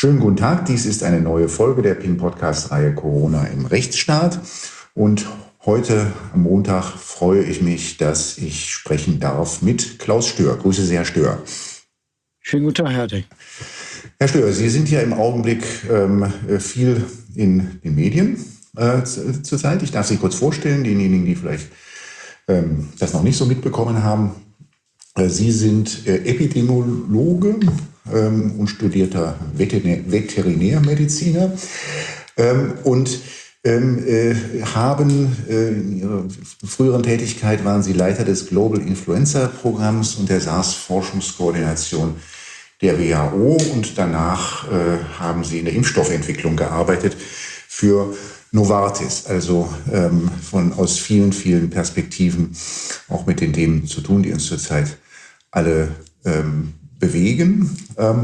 Schönen guten Tag, dies ist eine neue Folge der PIN-Podcast-Reihe Corona im Rechtsstaat. Und heute am Montag freue ich mich, dass ich sprechen darf mit Klaus Stör. Grüße Sie, Herr Stör. Schönen guten Tag, Herr Dick. Herr Stör, Sie sind ja im Augenblick viel in den Medien zurzeit. Ich darf Sie kurz vorstellen, denjenigen, die vielleicht das noch nicht so mitbekommen haben. Sie sind Epidemiologe und studierter Veterinärmediziner und haben in Ihrer früheren Tätigkeit waren Sie Leiter des Global Influenza Programms und der SARS-Forschungskoordination der WHO und danach haben Sie in der Impfstoffentwicklung gearbeitet für Novartis, also aus vielen, vielen Perspektiven auch mit den Themen zu tun, die uns zurzeit alle bewegen.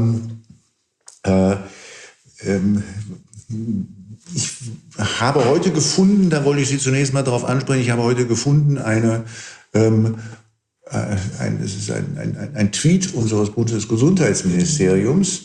Ich habe heute gefunden, da wollte ich Sie zunächst mal darauf ansprechen, ich habe heute gefunden es ist ein Tweet unseres Bundesgesundheitsministeriums,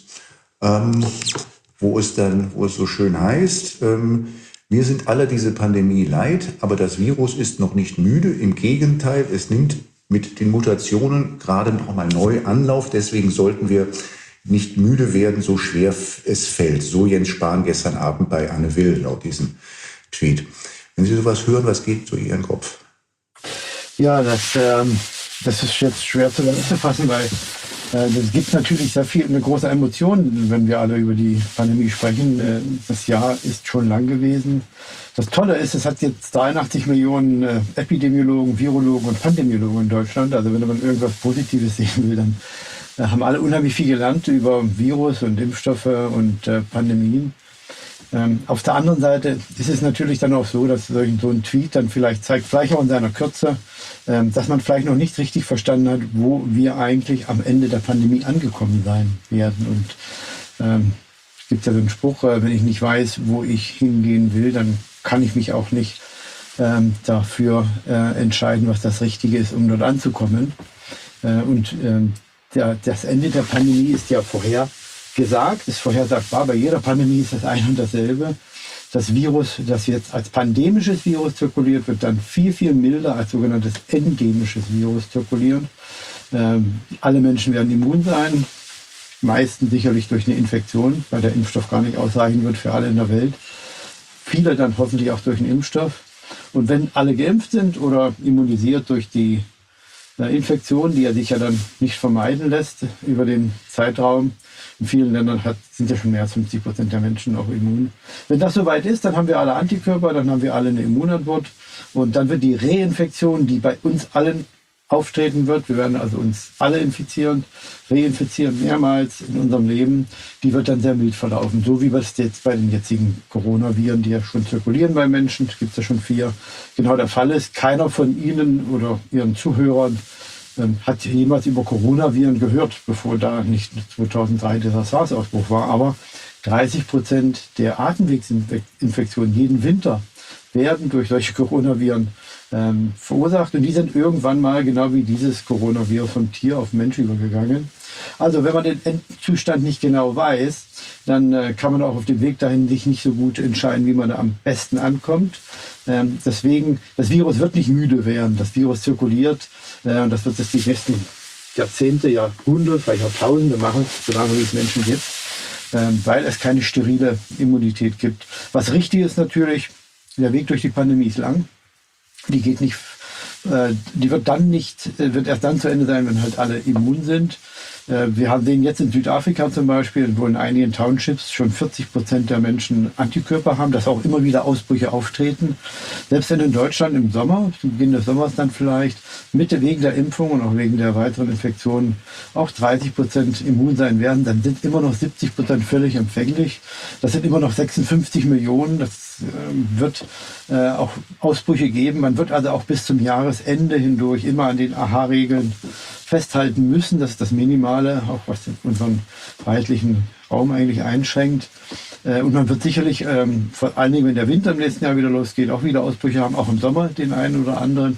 wo es so schön heißt, wir sind alle diese Pandemie leid, aber das Virus ist noch nicht müde. Im Gegenteil, es nimmt mit den Mutationen gerade noch mal neu Anlauf. Deswegen sollten wir nicht müde werden, so schwer es fällt. So Jens Spahn gestern Abend bei Anne Will, laut diesem Tweet. Wenn Sie sowas hören, was geht durch Ihren Kopf? Ja, das ist jetzt schwer zu fassen, weil es gibt natürlich eine große Emotion, wenn wir alle über die Pandemie sprechen. Das Jahr ist schon lang gewesen. Das Tolle ist, es hat jetzt 83 Millionen Epidemiologen, Virologen und Pandemiologen in Deutschland. Also wenn man irgendwas Positives sehen will, dann haben alle unheimlich viel gelernt über Virus und Impfstoffe und Pandemien. Auf der anderen Seite ist es natürlich dann auch so, dass so ein Tweet dann vielleicht auch in seiner Kürze, dass man vielleicht noch nicht richtig verstanden hat, wo wir eigentlich am Ende der Pandemie angekommen sein werden. Und es gibt ja so einen Spruch, wenn ich nicht weiß, wo ich hingehen will, dann kann ich mich auch nicht dafür entscheiden, was das Richtige ist, um dort anzukommen. Das Ende der Pandemie ist ja vorhergesagt, ist vorhersagbar. Bei jeder Pandemie ist das ein und dasselbe. Das Virus, das jetzt als pandemisches Virus zirkuliert, wird dann viel, viel milder als sogenanntes endemisches Virus zirkulieren. Alle Menschen werden immun sein, meistens sicherlich durch eine Infektion, weil der Impfstoff gar nicht ausreichen wird für alle in der Welt. Viele dann hoffentlich auch durch einen Impfstoff. Und wenn alle geimpft sind oder immunisiert durch die Infektion, die ja sich ja dann nicht vermeiden lässt über den Zeitraum. In vielen Ländern sind ja schon mehr als 50% der Menschen auch immun. Wenn das soweit ist, dann haben wir alle Antikörper, dann haben wir alle eine Immunantwort und dann wird die Reinfektion, die bei uns allen auftreten wird, wir werden also uns alle reinfizieren mehrmals in unserem Leben, die wird dann sehr mild verlaufen. So wie wir es jetzt bei den jetzigen Coronaviren, die ja schon zirkulieren bei Menschen, es gibt ja schon 4, genau der Fall ist. Keiner von Ihnen oder Ihren Zuhörern hat jemals über Coronaviren gehört, bevor da nicht 2003 dieser SARS-Ausbruch war. Aber 30% der Atemwegsinfektionen jeden Winter werden durch solche Coronaviren verursacht. Und die sind irgendwann mal, genau wie dieses Coronavirus, vom Tier auf Mensch übergegangen. Also wenn man den Endzustand nicht genau weiß, dann kann man auch auf dem Weg dahin sich nicht so gut entscheiden, wie man da am besten ankommt. Deswegen, das Virus wird nicht müde werden. Das Virus zirkuliert und das wird es die nächsten Jahrzehnte, Jahrhunderte, vielleicht auch Tausende machen, solange es Menschen gibt, weil es keine sterile Immunität gibt. Was richtig ist natürlich, der Weg durch die Pandemie ist lang. Die geht nicht, wird erst dann zu Ende sein, wenn halt alle immun sind. Wir sehen jetzt in Südafrika zum Beispiel, wo in einigen Townships schon 40% der Menschen Antikörper haben, dass auch immer wieder Ausbrüche auftreten. Selbst wenn in Deutschland im Sommer, zu Beginn des Sommers dann vielleicht, wegen der Impfung und auch wegen der weiteren Infektionen auch 30% immun sein werden, dann sind immer noch 70% völlig empfänglich. Das sind immer noch 56 Millionen. Das wird auch Ausbrüche geben. Man wird also auch bis zum Jahresende hindurch immer an den AHA-Regeln festhalten müssen. Das ist das Minimale, auch was unseren freiheitlichen Raum eigentlich einschränkt. Und man wird sicherlich, vor allen Dingen, wenn der Winter im nächsten Jahr wieder losgeht, auch wieder Ausbrüche haben, auch im Sommer den einen oder anderen.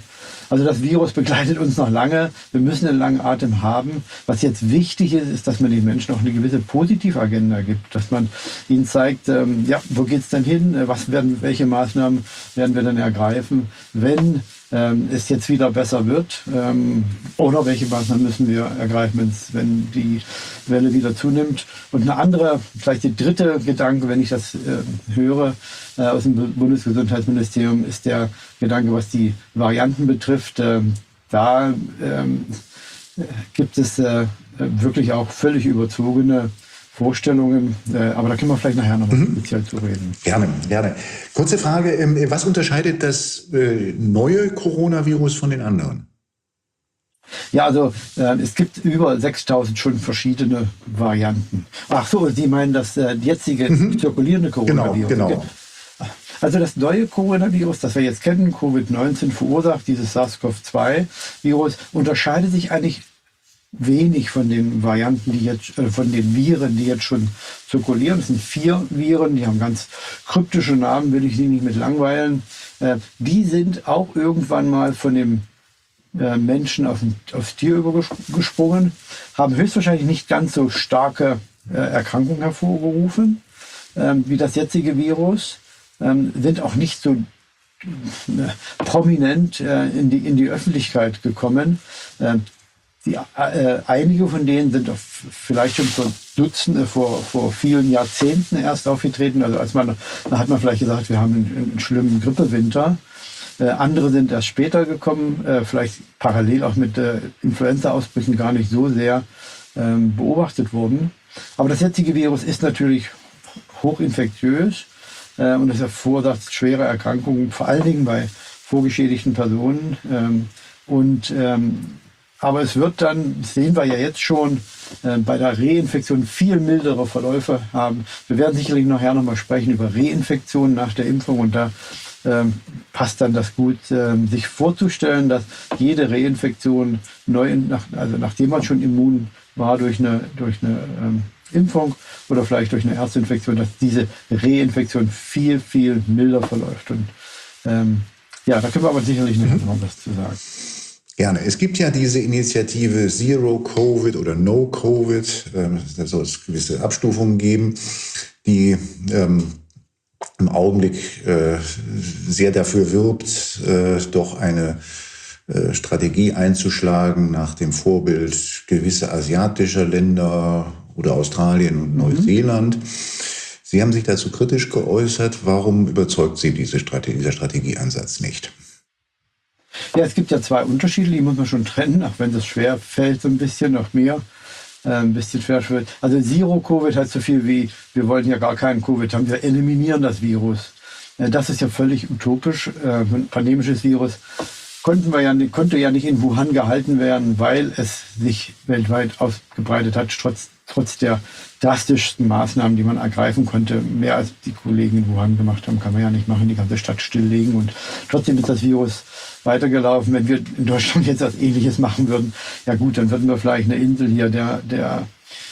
Also das Virus begleitet uns noch lange. Wir müssen einen langen Atem haben. Was jetzt wichtig ist, ist, dass man den Menschen auch eine gewisse Positivagenda gibt, dass man ihnen zeigt, ja, wo geht's denn hin? Welche Maßnahmen werden wir denn ergreifen, wenn es jetzt wieder besser wird? Oder welche Maßnahmen müssen wir ergreifen, wenn die Welle wieder zunimmt? Und eine andere, vielleicht die dritte Gedanke, wenn ich das höre aus dem Bundesgesundheitsministerium, ist der Gedanke, was die Varianten betrifft. Da gibt es wirklich auch völlig überzogene Vorstellungen, aber da können wir vielleicht nachher noch mal speziell zu reden. Gerne, gerne. Kurze Frage, was unterscheidet das neue Coronavirus von den anderen? Ja, also es gibt über 6.000 schon verschiedene Varianten. Ach so, Sie meinen das jetzige zirkulierende Coronavirus? Genau. Also das neue Coronavirus, das wir jetzt kennen, Covid-19 verursacht, dieses SARS-CoV-2-Virus, unterscheidet sich eigentlich wenig von den Varianten, von den Viren, die jetzt schon zirkulieren. Es sind 4 Viren, die haben ganz kryptische Namen, will ich Sie nicht mit langweilen. Die sind auch irgendwann mal von dem Menschen aufs Tier übergesprungen, haben höchstwahrscheinlich nicht ganz so starke Erkrankungen hervorgerufen wie das jetzige Virus, sind auch nicht so prominent in die Öffentlichkeit gekommen. Einige von denen sind vielleicht schon vor vielen Jahrzehnten erst aufgetreten. Also da hat man vielleicht gesagt, wir haben einen schlimmen Grippewinter. Andere sind erst später gekommen, vielleicht parallel auch mit Influenza-Ausbrüchen gar nicht so sehr beobachtet wurden. Aber das jetzige Virus ist natürlich hochinfektiös und es verursacht schwere Erkrankungen, vor allen Dingen bei vorgeschädigten Personen. Aber es wird dann, das sehen wir ja jetzt schon, bei der Reinfektion viel mildere Verläufe haben. Wir werden sicherlich nachher nochmal sprechen über Reinfektionen nach der Impfung und da passt dann das gut, sich vorzustellen, dass jede Reinfektion nachdem man schon immun war durch eine Impfung oder vielleicht durch eine Erstinfektion, dass diese Reinfektion viel, viel milder verläuft. Und da können wir aber sicherlich noch was zu sagen. Gerne. Es gibt ja diese Initiative Zero Covid oder No Covid, da soll es gewisse Abstufungen geben, die im Augenblick sehr dafür wirbt, doch eine Strategie einzuschlagen nach dem Vorbild gewisser asiatischer Länder oder Australien und Neuseeland. Sie haben sich dazu kritisch geäußert. Warum überzeugt Sie dieser Strategieansatz nicht? Ja, es gibt ja 2 Unterschiede, die muss man schon trennen, auch wenn das schwer fällt, so ein bisschen, auch mir ein bisschen schwer fällt. Also Zero-Covid heißt so viel wie, wir wollten ja gar keinen Covid haben, wir eliminieren das Virus. Das ist ja völlig utopisch. Ein pandemisches Virus konnte ja nicht in Wuhan gehalten werden, weil es sich weltweit ausgebreitet hat, trotz der drastischsten Maßnahmen, die man ergreifen konnte. Mehr als die Kollegen in Wuhan gemacht haben, kann man ja nicht machen, die ganze Stadt stilllegen. Und trotzdem ist das Virus weitergelaufen. Wenn wir in Deutschland jetzt was Ähnliches machen würden, ja gut, dann würden wir vielleicht eine Insel hier der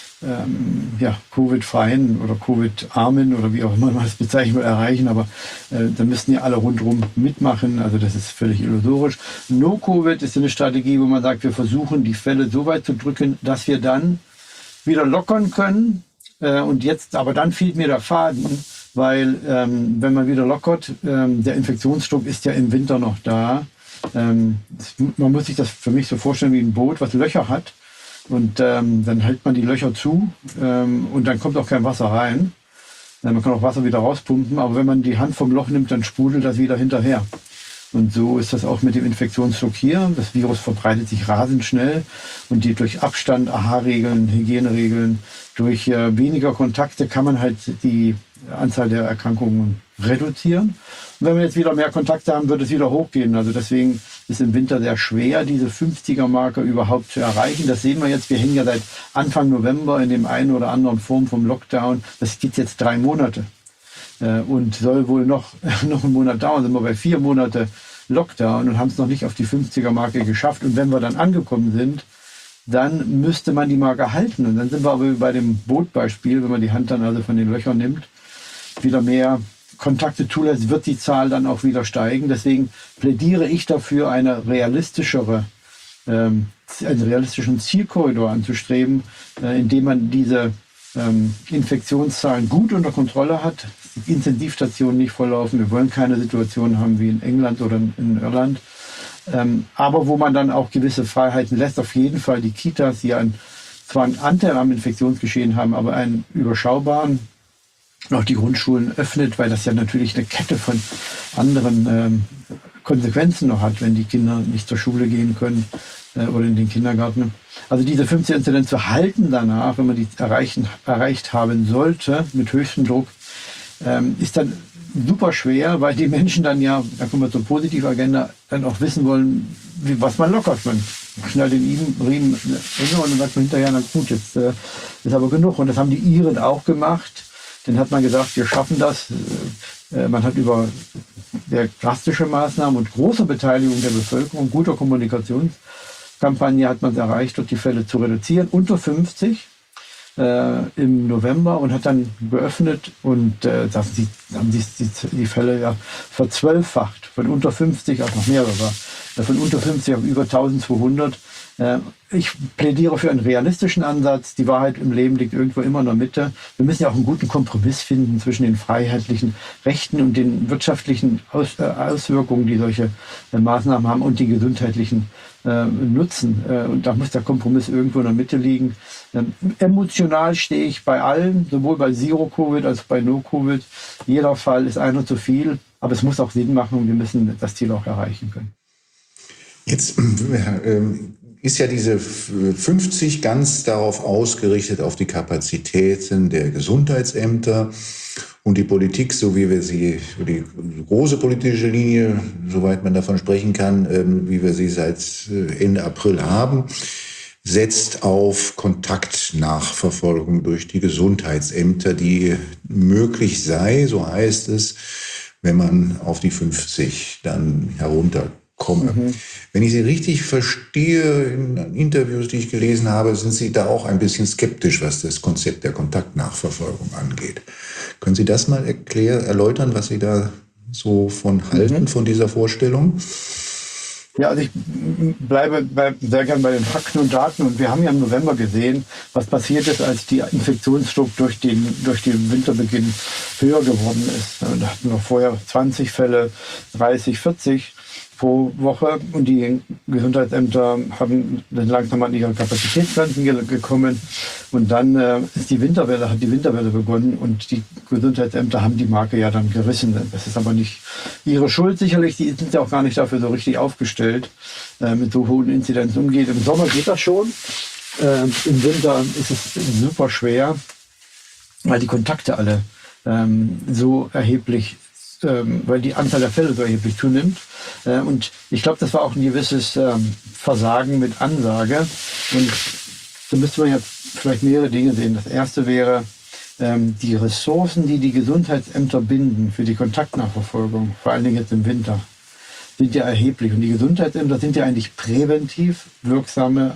Covid-freien oder Covid-armen oder wie auch immer man das bezeichnen will, erreichen. Aber da müssten ja alle rundherum mitmachen. Also das ist völlig illusorisch. No-Covid ist eine Strategie, wo man sagt, wir versuchen, die Fälle so weit zu drücken, dass wir dann wieder lockern können. Aber dann fehlt mir der Faden, weil wenn man wieder lockert, der Infektionsdruck ist ja im Winter noch da. Man muss sich das für mich so vorstellen wie ein Boot, was Löcher hat. Und dann hält man die Löcher zu und dann kommt auch kein Wasser rein. Man kann auch Wasser wieder rauspumpen, aber wenn man die Hand vom Loch nimmt, dann sprudelt das wieder hinterher. Und so ist das auch mit dem Infektionsdruck hier. Das Virus verbreitet sich rasend schnell und durch Abstand, AHA-Regeln, Hygieneregeln, durch weniger Kontakte kann man halt die Anzahl der Erkrankungen reduzieren. Und wenn wir jetzt wieder mehr Kontakte haben, wird es wieder hochgehen. Also deswegen ist im Winter sehr schwer, diese 50er-Marke überhaupt zu erreichen. Das sehen wir jetzt. Wir hängen ja seit Anfang November in dem einen oder anderen Form vom Lockdown. Das geht jetzt 3 Monate. Und soll wohl noch einen Monat dauern. Sind wir bei 4 Monate Lockdown und haben es noch nicht auf die 50er-Marke geschafft. Und wenn wir dann angekommen sind, dann müsste man die Marke halten. Und dann sind wir aber bei dem Bootbeispiel, wenn man die Hand dann also von den Löchern nimmt, wieder mehr Kontakte zulässt, wird die Zahl dann auch wieder steigen. Deswegen plädiere ich dafür, einen realistischen Zielkorridor anzustreben, indem man diese Infektionszahlen gut unter Kontrolle hat, die Intensivstationen nicht volllaufen. Wir wollen keine Situation haben wie in England oder in Irland. Aber wo man dann auch gewisse Freiheiten lässt, auf jeden Fall die Kitas, die zwar einen Anteil am Infektionsgeschehen haben, aber einen überschaubaren, auch die Grundschulen öffnet, weil das ja natürlich eine Kette von anderen Konsequenzen noch hat, wenn die Kinder nicht zur Schule gehen können oder in den Kindergarten. Also diese 15-Inzidenz zu halten danach, wenn man die erreicht haben sollte, mit höchstem Druck, ist dann super schwer, weil die Menschen dann ja, da kommen wir zur positiven Agenda, dann auch wissen wollen, was man lockert. Man schnallt den Riemen und dann sagt man hinterher, na gut, jetzt ist aber genug. Und das haben die Iren auch gemacht. Dann hat man gesagt, wir schaffen das. Man hat über sehr drastische Maßnahmen und große Beteiligung der Bevölkerung, guter Kommunikationskampagne hat man es erreicht, dort die Fälle zu reduzieren, unter 50 im November, und hat dann geöffnet, und da haben die Fälle ja verzwölffacht, von unter 50 auf noch mehrere, von unter 50 auf über 1200. Ich plädiere für einen realistischen Ansatz. Die Wahrheit im Leben liegt irgendwo immer in der Mitte. Wir müssen ja auch einen guten Kompromiss finden zwischen den freiheitlichen Rechten und den wirtschaftlichen Auswirkungen, die solche Maßnahmen haben, und den gesundheitlichen Nutzen. Und da muss der Kompromiss irgendwo in der Mitte liegen. Emotional stehe ich bei allen, sowohl bei Zero-Covid als auch bei No-Covid. Jeder Fall ist einer zu viel, aber es muss auch Sinn machen, und wir müssen das Ziel auch erreichen können. Jetzt ist ja diese 50 ganz darauf ausgerichtet, auf die Kapazitäten der Gesundheitsämter und die Politik, so wie wir sie, die große politische Linie, soweit man davon sprechen kann, wie wir sie seit Ende April haben, setzt auf Kontaktnachverfolgung durch die Gesundheitsämter, die möglich sei, so heißt es, wenn man auf die 50 dann herunterkomme. Wenn ich Sie richtig verstehe, in Interviews, die ich gelesen habe, sind Sie da auch ein bisschen skeptisch, was das Konzept der Kontaktnachverfolgung angeht. Können Sie das mal erläutern, was Sie da so von halten, von dieser Vorstellung? Ja, also ich bleibe sehr gern bei den Fakten und Daten, und wir haben ja im November gesehen, was passiert ist, als die Infektionsdruck durch den Winterbeginn höher geworden ist. Da hatten wir vorher 20 Fälle, 30, 40 pro Woche, und die Gesundheitsämter haben dann langsam an ihre Kapazitätsgrenzen gekommen, und dann hat die Winterwelle begonnen, und die Gesundheitsämter haben die Marke ja dann gerissen. Das ist aber nicht ihre Schuld sicherlich, die sind ja auch gar nicht dafür so richtig aufgestellt, mit so hohen Inzidenzen umgeht. Im Sommer geht das schon, im Winter ist es super schwer, weil die Kontakte alle so erheblich, weil die Anzahl der Fälle so erheblich zunimmt. Und ich glaube, das war auch ein gewisses Versagen mit Ansage. Und da müsste man jetzt vielleicht mehrere Dinge sehen. Das erste wäre, die Ressourcen, die die Gesundheitsämter binden für die Kontaktnachverfolgung, vor allen Dingen jetzt im Winter, sind ja erheblich. Und die Gesundheitsämter sind ja eigentlich präventiv wirksame,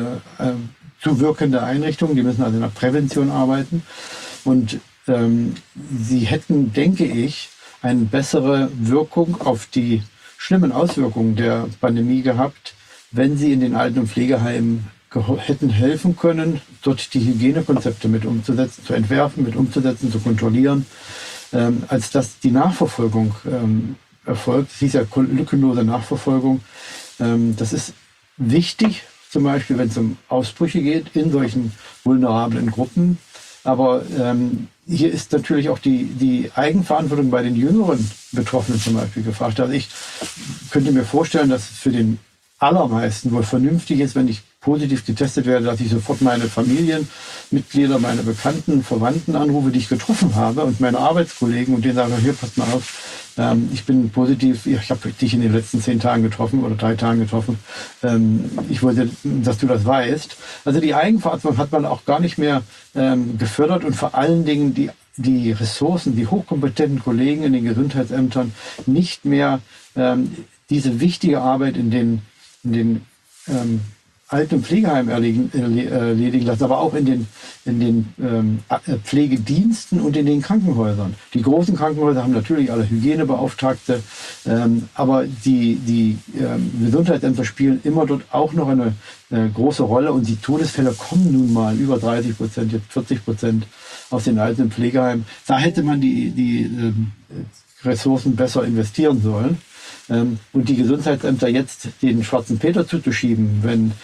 zuwirkende Einrichtungen. Die müssen also in der Prävention arbeiten. Und sie hätten, denke ich, eine bessere Wirkung auf die schlimmen Auswirkungen der Pandemie gehabt, wenn sie in den Alten- und Pflegeheimen hätten helfen können, dort die Hygienekonzepte mit umzusetzen, zu entwerfen, mit umzusetzen, zu kontrollieren, als dass die Nachverfolgung erfolgt. Es hieß ja lückenlose Nachverfolgung. Das ist wichtig, zum Beispiel, wenn es um Ausbrüche geht in solchen vulnerablen Gruppen. Aber hier ist natürlich auch die Eigenverantwortung bei den jüngeren Betroffenen zum Beispiel gefragt. Also ich könnte mir vorstellen, dass es für den allermeisten wohl vernünftig ist, wenn ich positiv getestet werde, dass ich sofort meine Familienmitglieder, meine Bekannten, Verwandten anrufe, die ich getroffen habe, und meine Arbeitskollegen, und denen sage, hier, passt mal auf, ich bin positiv, ich habe dich in den letzten 10 Tagen getroffen oder 3 Tagen getroffen. Ich wollte, dass du das weißt. Also die Eigenverantwortung hat man auch gar nicht mehr gefördert, und vor allen Dingen die Ressourcen, die hochkompetenten Kollegen in den Gesundheitsämtern nicht mehr diese wichtige Arbeit in den Alten- und Pflegeheimen erledigen lassen, aber auch in den Pflegediensten und in den Krankenhäusern. Die großen Krankenhäuser haben natürlich alle Hygienebeauftragte, aber die Gesundheitsämter spielen immer dort auch noch eine große Rolle und die Todesfälle kommen nun mal über 30%, jetzt 40% aus den Alten- und Pflegeheimen. Da hätte man die Ressourcen besser investieren sollen. Und die Gesundheitsämter jetzt den schwarzen Peter zuzuschieben, wenn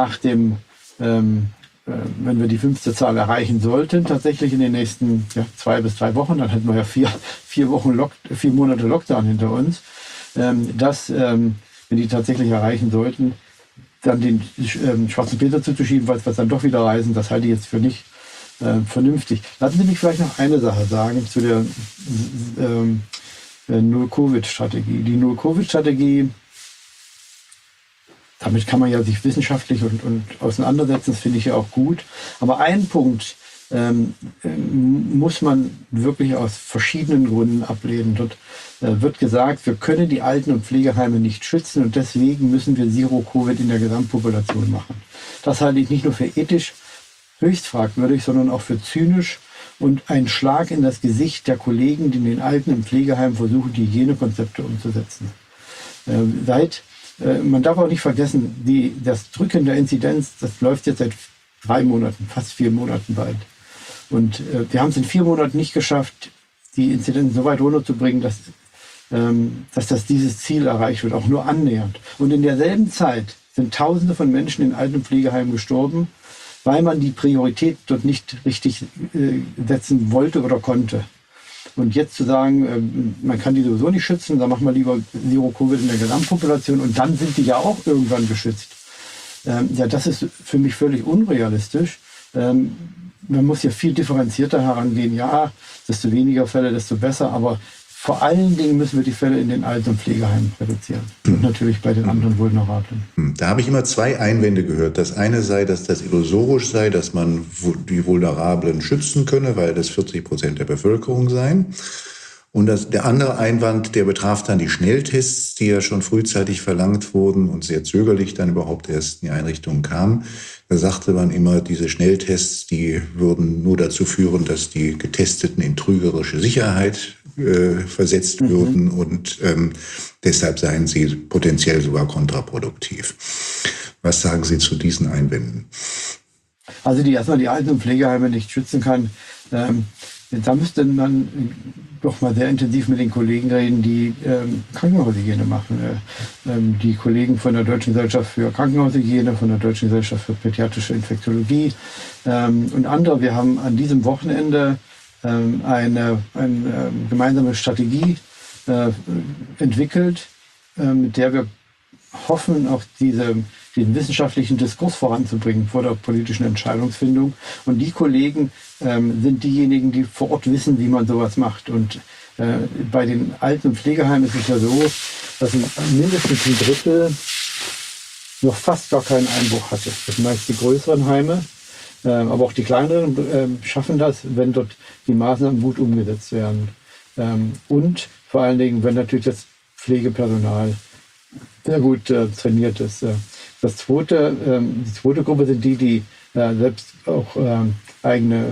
wenn wir die 5. Zahl erreichen sollten, tatsächlich in den nächsten 2 bis 3 Wochen, dann hätten wir ja 4 Monate Lockdown hinter uns, wenn die tatsächlich erreichen sollten, dann den schwarzen Peter zuzuschieben, weil wir dann doch wieder reisen, das halte ich jetzt für nicht vernünftig. Lassen Sie mich vielleicht noch eine Sache sagen zu der Null-Covid-Strategie. Die Null-Covid-Strategie, damit kann man ja sich wissenschaftlich und auseinandersetzen, das finde ich ja auch gut. Aber einen Punkt muss man wirklich aus verschiedenen Gründen ablehnen. Dort wird gesagt, wir können die Alten- und Pflegeheime nicht schützen und deswegen müssen wir Zero-Covid in der Gesamtpopulation machen. Das halte ich nicht nur für ethisch höchst fragwürdig, sondern auch für zynisch und ein Schlag in das Gesicht der Kollegen, die in den Alten- und Pflegeheimen versuchen, die Hygienekonzepte umzusetzen. Man darf auch nicht vergessen, das Drücken der Inzidenz, das läuft jetzt seit 3 Monaten, fast 4 Monaten bald. Und wir haben es in 4 Monaten nicht geschafft, die Inzidenz so weit runterzubringen, dass dieses Ziel erreicht wird, auch nur annähernd. Und in derselben Zeit sind Tausende von Menschen in Alten- und Pflegeheimen gestorben, weil man die Priorität dort nicht richtig setzen wollte oder konnte. Und jetzt zu sagen, man kann die sowieso nicht schützen, dann machen wir lieber Zero-Covid in der Gesamtpopulation und dann sind die ja auch irgendwann geschützt. Das ist für mich völlig unrealistisch. Man muss ja viel differenzierter herangehen. Ja, desto weniger Fälle, desto besser. Aber vor allen Dingen müssen wir die Fälle in den Alten- und Pflegeheimen reduzieren. Und natürlich bei den anderen Vulnerablen. Da habe ich immer 2 Einwände gehört. Das eine sei, dass das illusorisch sei, dass man die Vulnerablen schützen könne, weil das 40% der Bevölkerung seien. Und der andere Einwand, der betraf dann die Schnelltests, die ja schon frühzeitig verlangt wurden und sehr zögerlich dann überhaupt erst in die Einrichtungen kamen. Da sagte man immer, diese Schnelltests, die würden nur dazu führen, dass die Getesteten in trügerische Sicherheit versetzt würden und deshalb seien sie potenziell sogar kontraproduktiv. Was sagen Sie zu diesen Einwänden? Also die erstmal die Alten- und Pflegeheime nicht schützen kann, da müsste man doch mal sehr intensiv mit den Kollegen reden, die Krankenhaushygiene machen. Die Kollegen von der Deutschen Gesellschaft für Krankenhaushygiene, von der Deutschen Gesellschaft für Pädiatrische Infektiologie und andere. Wir haben an diesem Wochenende eine gemeinsame Strategie entwickelt, mit der wir hoffen, auch diesen wissenschaftlichen Diskurs voranzubringen vor der politischen Entscheidungsfindung. Und die Kollegen sind diejenigen, die vor Ort wissen, wie man sowas macht. Und bei den Alten- und Pflegeheimen ist es ja so, dass mindestens ein Drittel noch fast gar keinen Einbruch hatte. Das sind meist die größeren Heime, aber auch die kleineren schaffen das, wenn dort die Maßnahmen gut umgesetzt werden. Und vor allen Dingen, wenn natürlich das Pflegepersonal sehr gut trainiert ist. Die zweite Gruppe sind die selbst auch eigene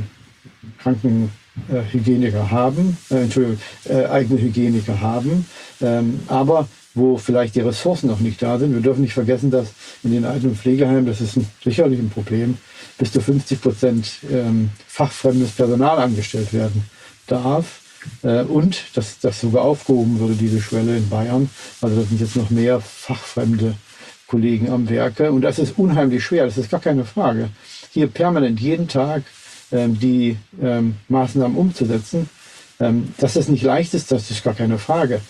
Krankenhygieniker haben, eigene Hygieniker haben, aber wo vielleicht die Ressourcen noch nicht da sind. Wir dürfen nicht vergessen, dass in den Alten- und Pflegeheimen, das ist sicherlich ein Problem, bis zu 50% fachfremdes Personal angestellt werden darf. Und dass das sogar aufgehoben würde, diese Schwelle in Bayern. Also da sind jetzt noch mehr fachfremde Kollegen am Werke. Und das ist unheimlich schwer, das ist gar keine Frage. Hier permanent jeden Tag die Maßnahmen umzusetzen, dass das nicht leicht ist, das ist gar keine Frage.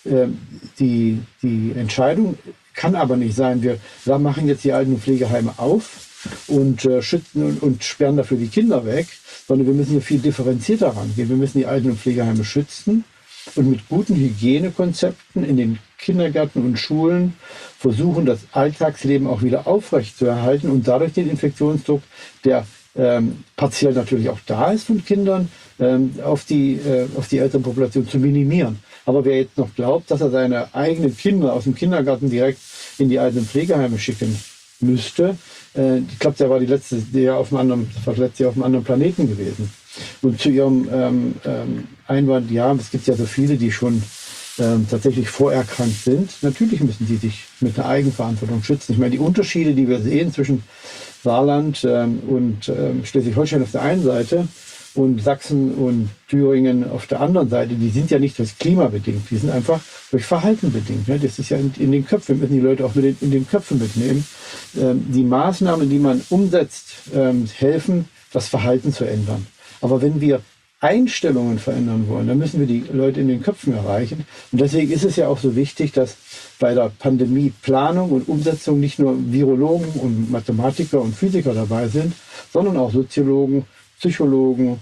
Die Entscheidung kann aber nicht sein, wir machen jetzt die Alten- und Pflegeheime auf und schützen und sperren dafür die Kinder weg, sondern wir müssen hier viel differenzierter rangehen. Wir müssen die Alten- und Pflegeheime schützen und mit guten Hygienekonzepten in den Kindergärten und Schulen versuchen, das Alltagsleben auch wieder aufrechtzuerhalten und dadurch den Infektionsdruck, der partiell natürlich auch da ist von Kindern, auf die Elternpopulation zu minimieren. Aber wer jetzt noch glaubt, dass er seine eigenen Kinder aus dem Kindergarten direkt in die Alten- und Pflegeheime schicken müsste. Ich glaube, der war das letzte Jahr auf einem anderen Planeten gewesen. Und zu Ihrem Einwand, ja, es gibt ja so viele, die schon tatsächlich vorerkrankt sind. Natürlich müssen die sich mit einer Eigenverantwortung schützen. Ich meine, die Unterschiede, die wir sehen zwischen Saarland und Schleswig-Holstein auf der einen Seite und Sachsen und Thüringen auf der anderen Seite, die sind ja nicht durch Klima bedingt, die sind einfach durch Verhalten bedingt. Ne? Das ist ja in den Köpfen, wir müssen die Leute auch in den Köpfen mitnehmen. Die Maßnahmen, die man umsetzt, helfen, das Verhalten zu ändern. Aber wenn wir Einstellungen verändern wollen, dann müssen wir die Leute in den Köpfen erreichen. Und deswegen ist es ja auch so wichtig, dass bei der Pandemieplanung und Umsetzung nicht nur Virologen und Mathematiker und Physiker dabei sind, sondern auch Soziologen, Psychologen,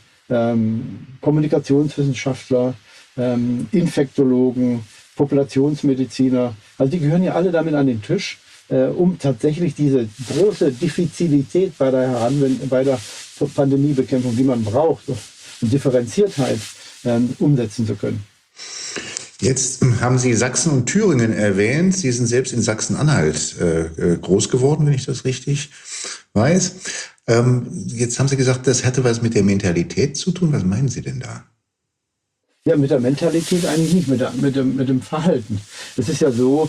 Kommunikationswissenschaftler, Infektologen, Populationsmediziner. Also die gehören ja alle damit an den Tisch, um tatsächlich diese große Diffizilität bei der Pandemiebekämpfung, die man braucht, und Differenziertheit umsetzen zu können. Jetzt haben Sie Sachsen und Thüringen erwähnt. Sie sind selbst in Sachsen-Anhalt groß geworden, wenn ich das richtig weiß. Jetzt haben Sie gesagt, das hatte was mit der Mentalität zu tun. Was meinen Sie denn da? Ja, mit der Mentalität eigentlich nicht, mit dem Verhalten. Es ist ja so,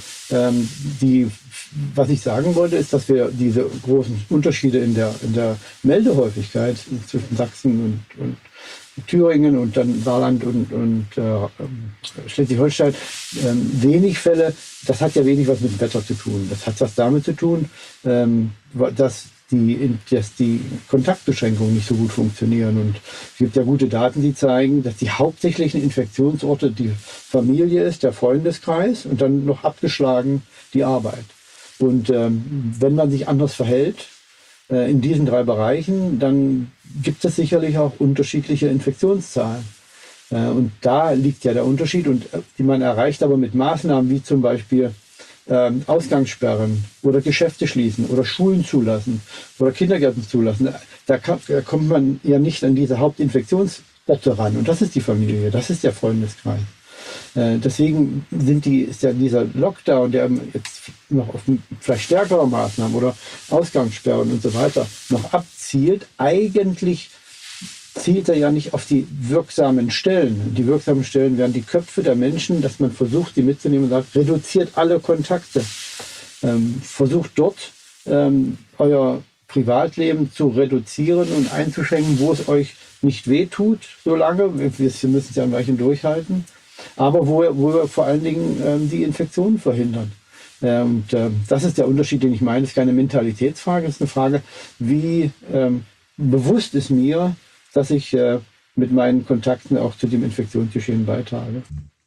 was ich sagen wollte, ist, dass wir diese großen Unterschiede in der Meldehäufigkeit zwischen Sachsen und Thüringen und dann Saarland und Schleswig-Holstein, wenig Fälle, das hat ja wenig was mit dem Wetter zu tun. Das hat was damit zu tun, dass die Kontaktbeschränkungen nicht so gut funktionieren. Und es gibt ja gute Daten, die zeigen, dass die hauptsächlichen Infektionsorte die Familie ist, der Freundeskreis und dann noch abgeschlagen die Arbeit. Und wenn man sich anders verhält in diesen 3 Bereichen, dann gibt es sicherlich auch unterschiedliche Infektionszahlen. Und da liegt ja der Unterschied, und die man erreicht aber mit Maßnahmen wie zum Beispiel Ausgangssperren oder Geschäfte schließen oder Schulen zulassen oder Kindergärten zulassen. Da kommt man ja nicht an diese Hauptinfektionsorte ran. Und das ist die Familie, das ist der Freundeskreis. Deswegen ist ja dieser Lockdown, der jetzt noch auf vielleicht stärkere Maßnahmen oder Ausgangssperren und so weiter noch abzielt, eigentlich zielt er ja nicht auf die wirksamen Stellen. Die wirksamen Stellen wären die Köpfe der Menschen, dass man versucht, die mitzunehmen und sagt, reduziert alle Kontakte. Versucht dort euer Privatleben zu reduzieren und einzuschränken, wo es euch nicht wehtut, solange. Wir müssen es ja ein Weilchen durchhalten. Aber wo wir vor allen Dingen die Infektionen verhindern. Das ist der Unterschied, den ich meine. Das ist keine Mentalitätsfrage, das ist eine Frage, wie bewusst ist mir, dass ich mit meinen Kontakten auch zu dem Infektionsgeschehen beitrage.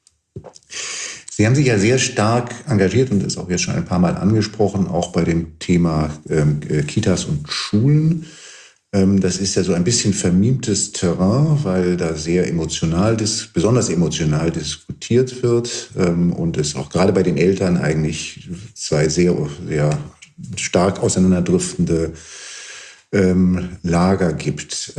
Sie haben sich ja sehr stark engagiert und das auch jetzt schon ein paar Mal angesprochen, auch bei dem Thema Kitas und Schulen. Das ist ja so ein bisschen vermimtes Terrain, weil da besonders emotional diskutiert wird und es auch gerade bei den Eltern eigentlich 2 sehr, sehr stark auseinanderdriftende Lager gibt.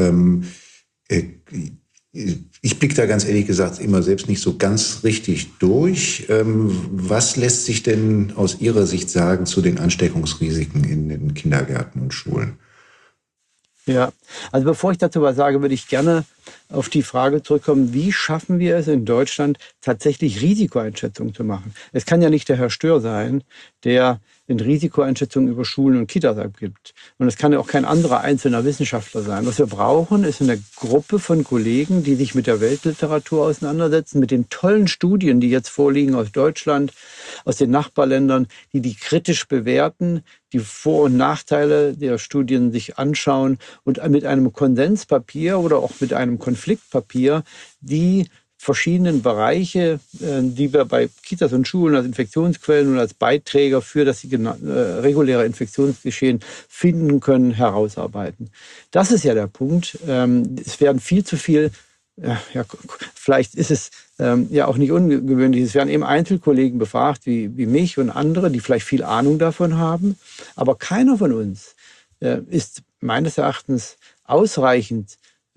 Ich blicke da ganz ehrlich gesagt immer selbst nicht so ganz richtig durch. Was lässt sich denn aus Ihrer Sicht sagen zu den Ansteckungsrisiken in den Kindergärten und Schulen? Ja, also bevor ich dazu was sage, würde ich gerne auf die Frage zurückkommen, wie schaffen wir es in Deutschland tatsächlich Risikoeinschätzungen zu machen? Es kann ja nicht der Herr Stör sein, der in Risikoeinschätzungen über Schulen und Kitas abgibt. Und es kann ja auch kein anderer einzelner Wissenschaftler sein. Was wir brauchen, ist eine Gruppe von Kollegen, die sich mit der Weltliteratur auseinandersetzen, mit den tollen Studien, die jetzt vorliegen aus Deutschland, aus den Nachbarländern, die kritisch bewerten, die Vor- und Nachteile der Studien sich anschauen und mit einem Konsenspapier oder auch mit einem Konfliktpapier die verschiedenen Bereiche, die wir bei Kitas und Schulen als Infektionsquellen und als Beiträger für das reguläre Infektionsgeschehen finden können, herausarbeiten. Das ist ja der Punkt. Es werden viel zu viel, vielleicht ist es ja auch nicht ungewöhnlich, es werden eben Einzelkollegen befragt, wie mich und andere, die vielleicht viel Ahnung davon haben. Aber keiner von uns ist meines Erachtens ausreichend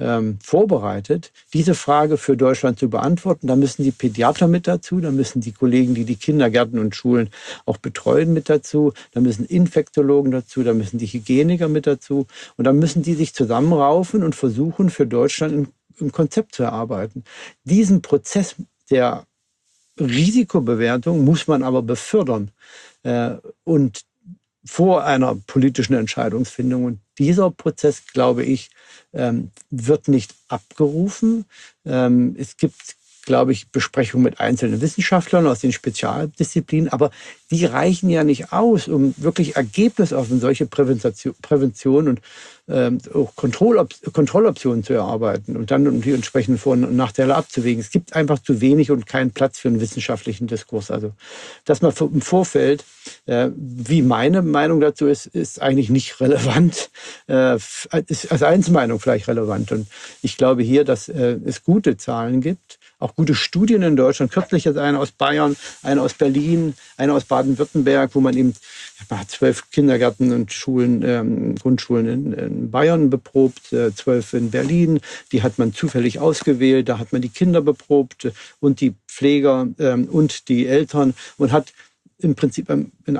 vorbereitet, diese Frage für Deutschland zu beantworten. Da müssen die Pädiater mit dazu, da müssen die Kollegen, die die Kindergärten und Schulen auch betreuen, mit dazu, da müssen Infektologen dazu, da müssen die Hygieniker mit dazu und dann müssen die sich zusammenraufen und versuchen, für Deutschland ein Konzept zu erarbeiten. Diesen Prozess der Risikobewertung muss man aber befördern und vor einer politischen Entscheidungsfindung. Und dieser Prozess, glaube ich, wird nicht abgerufen. Es gibt, glaube ich, Besprechungen mit einzelnen Wissenschaftlern aus den Spezialdisziplinen, aber die reichen ja nicht aus, um wirklich ergebnisoffen solche Prävention und auch Kontrolloptionen zu erarbeiten und dann die entsprechenden Vor- und Nachteile abzuwägen. Es gibt einfach zu wenig und keinen Platz für einen wissenschaftlichen Diskurs. Also, dass man im Vorfeld, wie meine Meinung dazu ist eigentlich nicht relevant. Ist als Einzelmeinung vielleicht relevant. Und ich glaube hier, dass es gute Zahlen gibt, auch gute Studien in Deutschland. Kürzlich ist eine aus Bayern, eine aus Berlin, eine aus Baden-Württemberg, wo man eben 12 Kindergärten und Schulen, Grundschulen in Bayern beprobt, 12 in Berlin. Die hat man zufällig ausgewählt. Da hat man die Kinder beprobt und die Pfleger und die Eltern und hat im Prinzip in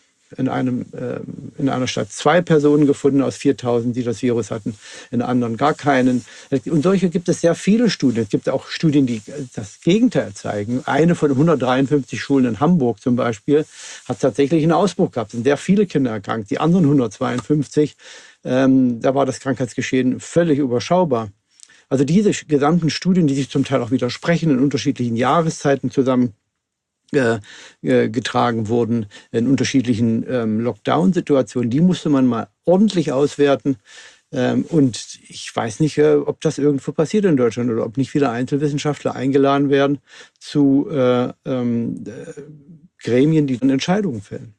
einer Stadt 2 Personen gefunden aus 4.000, die das Virus hatten, in anderen gar keinen. Und solche gibt es sehr viele Studien. Es gibt auch Studien, die das Gegenteil zeigen. Eine von 153 Schulen in Hamburg zum Beispiel hat tatsächlich einen Ausbruch gehabt. Es sind sehr viele Kinder erkrankt. Die anderen 152, da war das Krankheitsgeschehen völlig überschaubar. Also diese gesamten Studien, die sich zum Teil auch widersprechen, in unterschiedlichen Jahreszeiten zusammen getragen wurden in unterschiedlichen Lockdown-Situationen. Die musste man mal ordentlich auswerten. Und ich weiß nicht, ob das irgendwo passiert in Deutschland oder ob nicht wieder Einzelwissenschaftler eingeladen werden zu Gremien, die dann Entscheidungen fällen.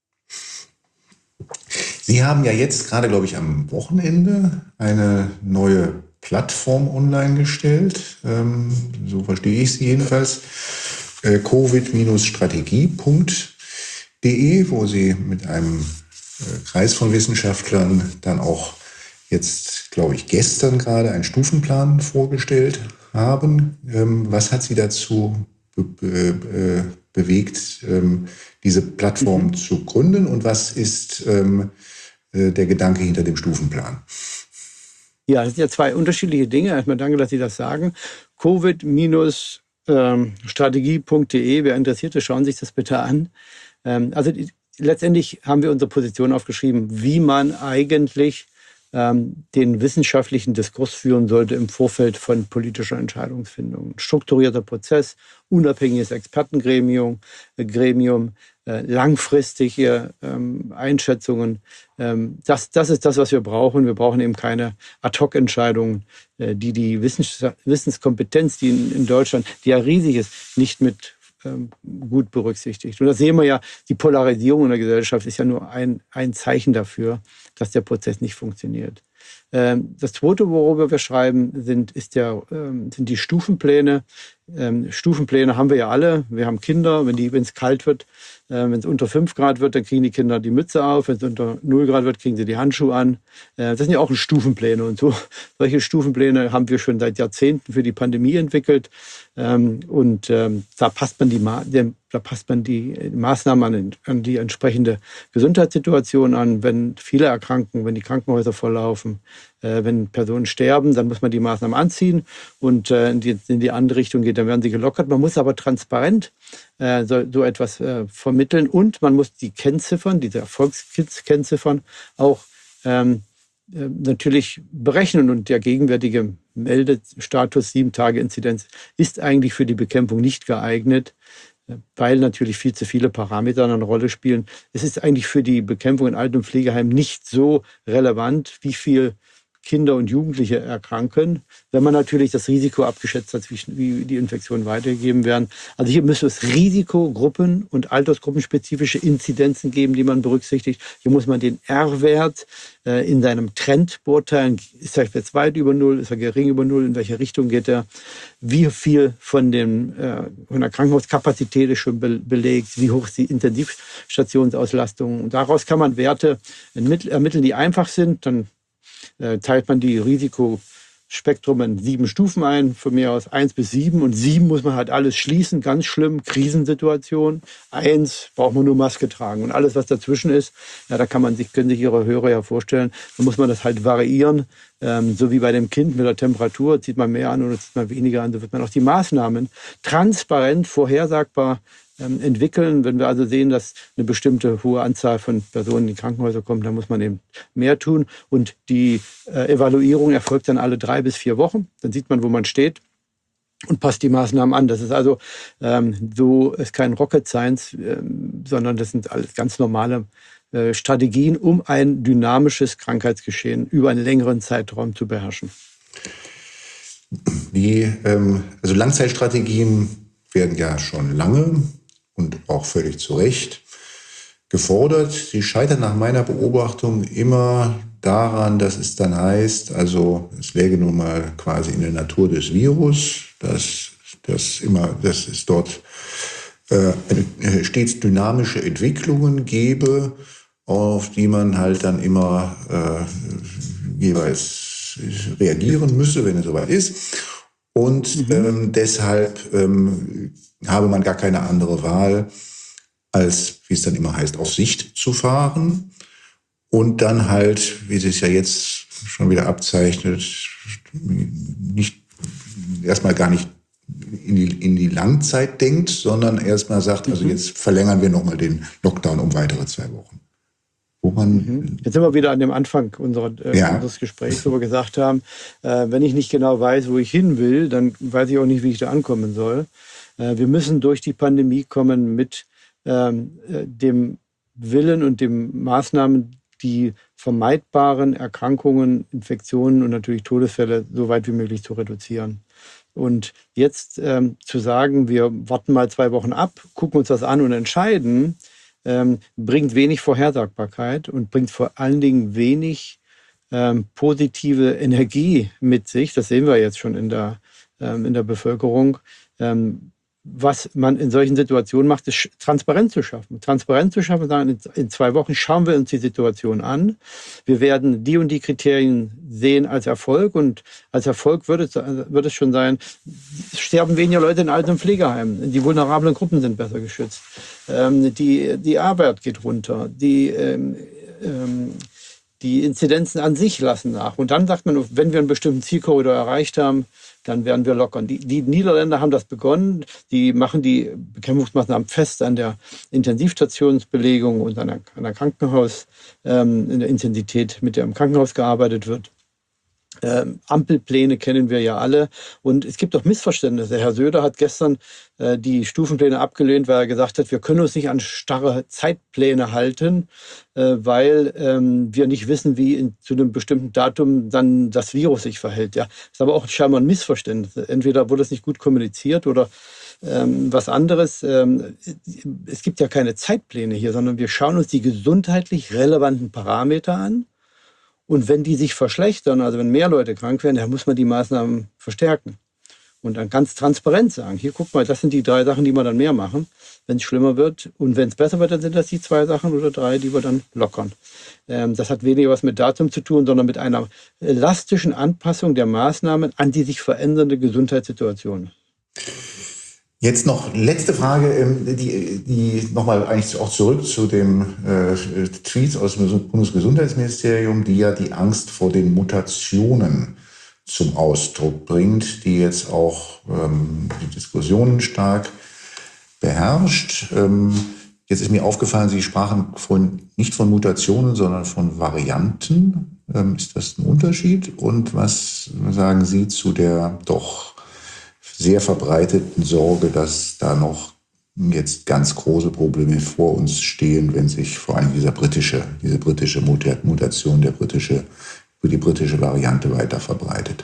Sie haben ja jetzt gerade, glaube ich, am Wochenende eine neue Plattform online gestellt. So verstehe ich sie jedenfalls. covid-strategie.de, wo Sie mit einem Kreis von Wissenschaftlern dann auch jetzt, glaube ich, gestern gerade einen Stufenplan vorgestellt haben. Was hat Sie dazu bewegt, diese Plattform zu gründen und was ist der Gedanke hinter dem Stufenplan? Ja, das sind ja 2 unterschiedliche Dinge. Erstmal danke, dass Sie das sagen. Covid-strategie.de, wer interessiert ist, schauen Sie sich das bitte an. Letztendlich haben wir unsere Position aufgeschrieben, wie man eigentlich den wissenschaftlichen Diskurs führen sollte im Vorfeld von politischer Entscheidungsfindung. Strukturierter Prozess, unabhängiges Expertengremium, langfristige Einschätzungen. Das ist das, was wir brauchen. Wir brauchen eben keine Ad-hoc-Entscheidungen, die Wissenskompetenz, die in Deutschland, die ja riesig ist, nicht mit gut berücksichtigt. Und da sehen wir ja, die Polarisierung in der Gesellschaft ist ja nur ein Zeichen dafür, dass der Prozess nicht funktioniert. Das Zweite, worüber wir schreiben, sind die Stufenpläne. Stufenpläne haben wir ja alle. Wir haben Kinder, wenn es kalt wird, wenn es unter 5 Grad wird, dann kriegen die Kinder die Mütze auf. Wenn es unter 0 Grad wird, kriegen sie die Handschuhe an. Das sind ja auch Stufenpläne. Und so solche Stufenpläne haben wir schon seit Jahrzehnten für die Pandemie entwickelt. Da passt man die Maßnahmen an die entsprechende Gesundheitssituation an. Wenn viele erkranken, wenn die Krankenhäuser volllaufen, wenn Personen sterben, dann muss man die Maßnahmen anziehen und in die andere Richtung geht, dann werden sie gelockert. Man muss aber transparent so etwas vermitteln und man muss die Kennziffern, diese Erfolgskennziffern auch natürlich berechnen. Und der gegenwärtige Meldestatus 7-Tage-Inzidenz ist eigentlich für die Bekämpfung nicht geeignet, weil natürlich viel zu viele Parameter eine Rolle spielen. Es ist eigentlich für die Bekämpfung in Alten- und Pflegeheimen nicht so relevant, wie viel Kinder und Jugendliche erkranken, wenn man natürlich das Risiko abgeschätzt hat, wie die Infektionen weitergegeben werden. Also hier müssen es Risikogruppen und altersgruppenspezifische Inzidenzen geben, die man berücksichtigt. Hier muss man den R-Wert in seinem Trend beurteilen. Ist er jetzt weit über 0, ist er gering über 0, in welche Richtung geht er? Wie viel von der Krankenhauskapazität ist schon belegt? Wie hoch ist die Intensivstationsauslastung? Und daraus kann man Werte ermitteln, die einfach sind. Dann teilt man die Risikogruppen Spektrum in 7 Stufen ein, von mir aus 1 bis 7. Und 7 muss man halt alles schließen, ganz schlimm, Krisensituation. 1 braucht man nur Maske tragen. Und alles, was dazwischen ist, ja, da können sich Ihre Hörer ja vorstellen, da muss man das halt variieren. So wie bei dem Kind mit der Temperatur, zieht man mehr an oder zieht man weniger an, so wird man auch die Maßnahmen transparent, vorhersagbar entwickeln. Wenn wir also sehen, dass eine bestimmte hohe Anzahl von Personen in die Krankenhäuser kommt, dann muss man eben mehr tun. Und die Evaluierung erfolgt dann alle 3 bis 4 Wochen. Dann sieht man, wo man steht und passt die Maßnahmen an. Das ist also so ist kein Rocket Science, sondern das sind alles ganz normale Strategien, um ein dynamisches Krankheitsgeschehen über einen längeren Zeitraum zu beherrschen. Also Langzeitstrategien werden ja schon lange und auch völlig zu Recht gefordert. Sie scheitern nach meiner Beobachtung immer daran, dass es dann heißt, also es läge nun mal quasi in der Natur des Virus, dass es dort stets dynamische Entwicklungen gebe, auf die man halt dann immer jeweils reagieren müsse, wenn es soweit ist. Und deshalb habe man gar keine andere Wahl, als, wie es dann immer heißt, auf Sicht zu fahren. Und dann halt, wie es sich ja jetzt schon wieder abzeichnet, erstmal gar nicht in die Langzeit denkt, sondern erstmal sagt, also jetzt verlängern wir nochmal den Lockdown um weitere 2 Wochen. Jetzt sind wir wieder an dem Anfang unseres Gesprächs, wo wir gesagt haben, wenn ich nicht genau weiß, wo ich hin will, dann weiß ich auch nicht, wie ich da ankommen soll. Wir müssen durch die Pandemie kommen mit dem Willen und den Maßnahmen, die vermeidbaren Erkrankungen, Infektionen und natürlich Todesfälle so weit wie möglich zu reduzieren. Und jetzt zu sagen, wir warten mal 2 Wochen ab, gucken uns das an und entscheiden, bringt wenig Vorhersagbarkeit und bringt vor allen Dingen wenig positive Energie mit sich. Das sehen wir jetzt schon in der Bevölkerung. Was man in solchen Situationen macht, ist Transparenz zu schaffen. Transparenz zu schaffen, sagen, in 2 Wochen schauen wir uns die Situation an. Wir werden die und die Kriterien sehen als Erfolg. Und als Erfolg wird es schon sein, es sterben weniger Leute in Alten- und Pflegeheimen. Die vulnerablen Gruppen sind besser geschützt. Die Arbeit geht runter. Die Inzidenzen an sich lassen nach. Und dann sagt man, wenn wir einen bestimmten Zielkorridor erreicht haben, dann werden wir lockern. Die Niederländer haben das begonnen. Die machen die Bekämpfungsmaßnahmen fest an der Intensivstationsbelegung und an der Krankenhaus, in der Intensität, mit der im Krankenhaus gearbeitet wird. Ampelpläne kennen wir ja alle. Und es gibt auch Missverständnisse. Herr Söder hat gestern die Stufenpläne abgelehnt, weil er gesagt hat, wir können uns nicht an starre Zeitpläne halten, weil wir nicht wissen, wie zu einem bestimmten Datum dann das Virus sich verhält. Ja, das ist aber auch scheinbar ein Missverständnis. Entweder wurde es nicht gut kommuniziert oder was anderes. Es gibt ja keine Zeitpläne hier, sondern wir schauen uns die gesundheitlich relevanten Parameter an. Und wenn die sich verschlechtern, also wenn mehr Leute krank werden, dann muss man die Maßnahmen verstärken. Und dann ganz transparent sagen, hier guck mal, das sind die 3 Sachen, die wir dann mehr machen, wenn es schlimmer wird. Und wenn es besser wird, dann sind das die 2 Sachen oder 3, die wir dann lockern. Das hat weniger was mit Datum zu tun, sondern mit einer elastischen Anpassung der Maßnahmen an die sich verändernde Gesundheitssituation. Jetzt noch letzte Frage, die nochmal eigentlich auch zurück zu dem Tweet aus dem Bundesgesundheitsministerium, die ja die Angst vor den Mutationen zum Ausdruck bringt, die jetzt auch die Diskussionen stark beherrscht. Jetzt ist mir aufgefallen, Sie sprachen nicht von Mutationen, sondern von Varianten. Ist das ein Unterschied? Und was sagen Sie zu der doch sehr verbreiteten Sorge, dass da noch jetzt ganz große Probleme vor uns stehen, wenn sich vor allem diese britische Mutation, die britische Variante weiter verbreitet?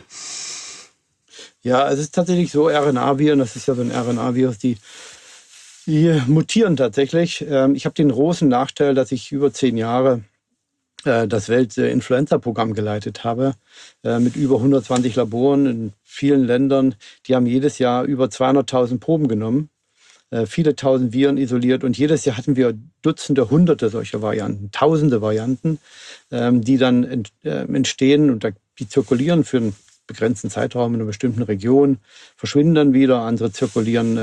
Ja, es ist tatsächlich so, RNA-Viren, das ist ja so ein RNA-Virus, die mutieren tatsächlich. Ich habe den großen Nachteil, dass ich über 10 Jahre das Welt-Influenza-Programm geleitet habe, mit über 120 Laboren in vielen Ländern. Die haben jedes Jahr über 200.000 Proben genommen, viele tausend Viren isoliert und jedes Jahr hatten wir Dutzende, Hunderte solcher Varianten, Tausende Varianten, die dann entstehen und die zirkulieren für begrenzten Zeitraum in einer bestimmten Region, verschwinden dann wieder, andere zirkulieren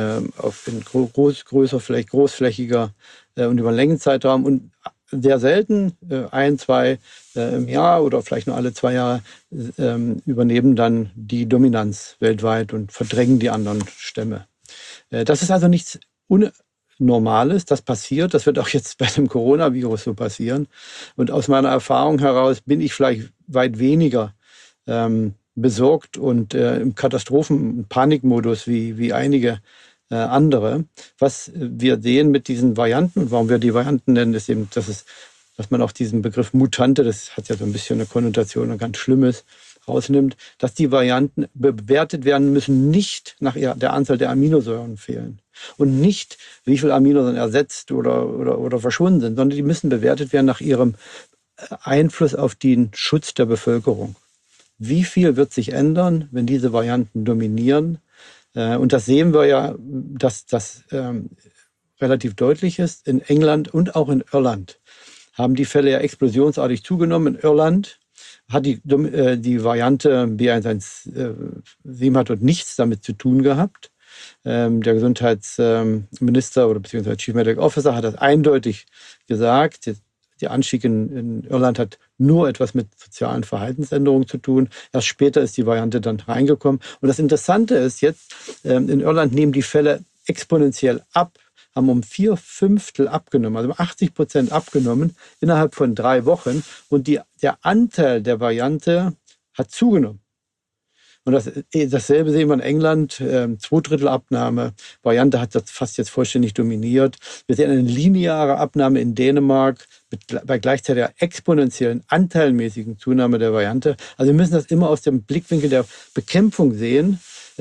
großflächiger und über einen längeren Zeitraum und sehr selten, ein, zwei im Jahr oder vielleicht nur alle 2 Jahre, übernehmen dann die Dominanz weltweit und verdrängen die anderen Stämme. Das ist also nichts Unnormales, das passiert. Das wird auch jetzt bei dem Coronavirus so passieren. Und aus meiner Erfahrung heraus bin ich vielleicht weit weniger besorgt und im Katastrophen-Panikmodus wie einige andere. Was wir sehen mit diesen Varianten und warum wir die Varianten nennen, ist eben, dass man auch diesen Begriff Mutante, das hat ja so ein bisschen eine Konnotation und ganz Schlimmes, rausnimmt, dass die Varianten bewertet werden müssen, nicht nach der Anzahl der Aminosäuren fehlen und nicht, wie viele Aminosäuren ersetzt oder verschwunden sind, sondern die müssen bewertet werden nach ihrem Einfluss auf den Schutz der Bevölkerung. Wie viel wird sich ändern, wenn diese Varianten dominieren? Und das sehen wir ja, dass das relativ deutlich ist. In England und auch in Irland haben die Fälle ja explosionsartig zugenommen. In Irland hat die Variante B117 hat dort nichts damit zu tun gehabt. Der Gesundheitsminister oder beziehungsweise Chief Medical Officer hat das eindeutig gesagt. Der Anstieg in Irland hat nur etwas mit sozialen Verhaltensänderungen zu tun. Erst später ist die Variante dann reingekommen. Und das Interessante ist jetzt, in Irland nehmen die Fälle exponentiell ab, haben um 4/5 abgenommen, also um 80% abgenommen innerhalb von 3 Wochen. Und der Anteil der Variante hat zugenommen. Und dasselbe sehen wir in England, 2/3 Abnahme. Variante hat das fast jetzt vollständig dominiert. Wir sehen eine lineare Abnahme in Dänemark bei gleichzeitiger exponentiellen anteilmäßigen Zunahme der Variante. Also wir müssen das immer aus dem Blickwinkel der Bekämpfung sehen.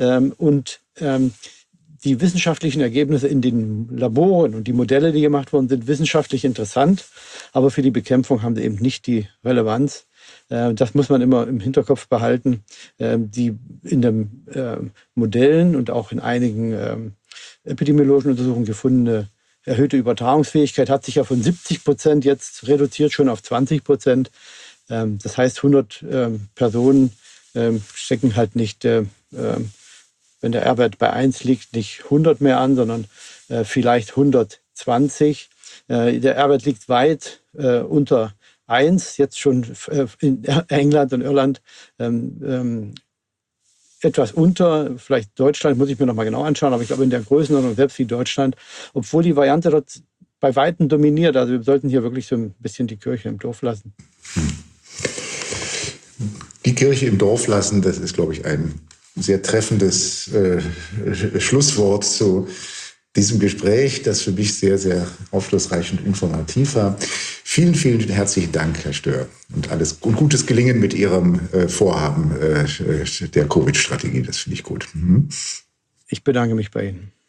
Die wissenschaftlichen Ergebnisse in den Laboren und die Modelle, die gemacht worden sind, wissenschaftlich interessant. Aber für die Bekämpfung haben sie eben nicht die Relevanz. Das muss man immer im Hinterkopf behalten. Die in den Modellen und auch in einigen epidemiologischen Untersuchungen gefundene erhöhte Übertragungsfähigkeit hat sich ja von 70% jetzt reduziert schon auf 20%. Das heißt, 100 Personen stecken halt nicht, wenn der R-Wert bei 1 liegt, nicht 100 mehr an, sondern vielleicht 120. Der R-Wert liegt weit unter 1, jetzt schon in England und Irland etwas unter, vielleicht Deutschland, muss ich mir noch mal genau anschauen, aber ich glaube in der Größenordnung selbst wie Deutschland, obwohl die Variante dort bei Weitem dominiert. Also wir sollten hier wirklich so ein bisschen die Kirche im Dorf lassen. Die Kirche im Dorf lassen, das ist, glaube ich, ein sehr treffendes Schlusswort zu diesem Gespräch, das für mich sehr, sehr aufschlussreich und informativ war. Vielen, vielen herzlichen Dank, Herr Stör, und gutes Gelingen mit Ihrem Vorhaben der Covid-Strategie. Das finde ich gut. Ich bedanke mich bei Ihnen.